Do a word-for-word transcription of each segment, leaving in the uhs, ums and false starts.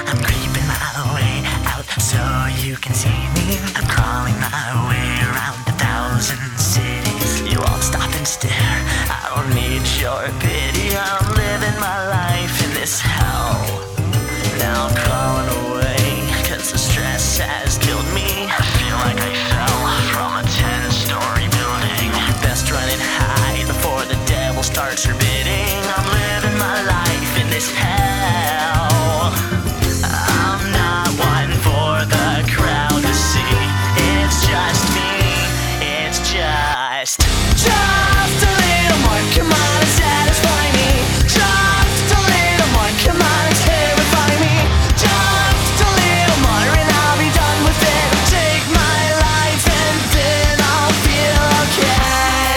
I'm creeping my way out so you can see me. I'm crawling my way around a thousand cities. You all stop and stare, I don't need your pity. I'm living my life in this hell. Now I'm crawling away, cause the stress has killed me. I feel like I fell from a ten-story building. Best run and hide before the devil starts her bidding. I'm living my life in this hell. I'm not one for the crowd to see. It's just me, it's just Just a little more, come on and satisfy me. Just a little more, come on and terrify me. Just a little more and I'll be done with it. Take my life and then I'll feel okay.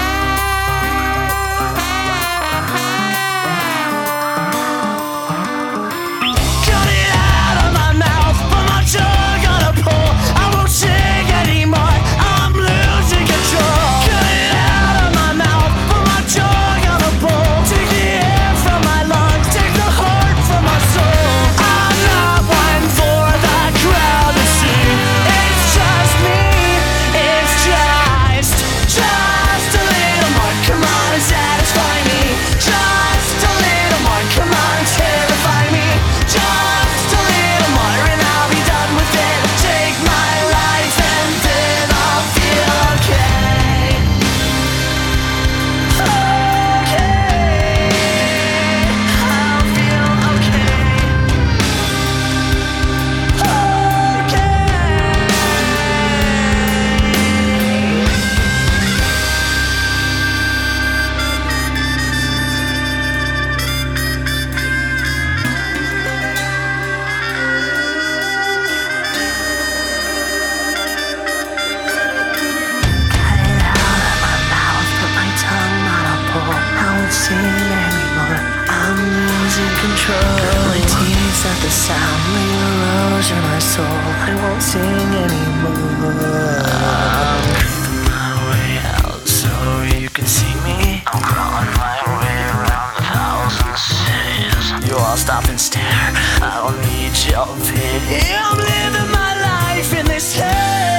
Cut it out of my mouth, put my tongue on a pole. I won't sing anymore, I'm losing control. Cut it out of my mouth, put my tongue on a pole. Take the air from my lungs, take the heart from my soul. I'm not one for the crowd to see. It's just me, it's just Just a little more, come on and satisfy me. Just a little more, come on and terrify me. Just a little more and I'll be done with it. Take my life and then I'll feel okay. Okay, I'll feel Cut it out of my mouth, put my tongue on a pole. I won't sing anymore, I'm losing control. Cut my teeth at the sound, leave a rose in my soul. I won't sing anymore. I'm creeping my way out so you can see me. I'm crawling my way around a thousand cities. You all stop and stare, I don't need your pity. I'm living my life in this hell.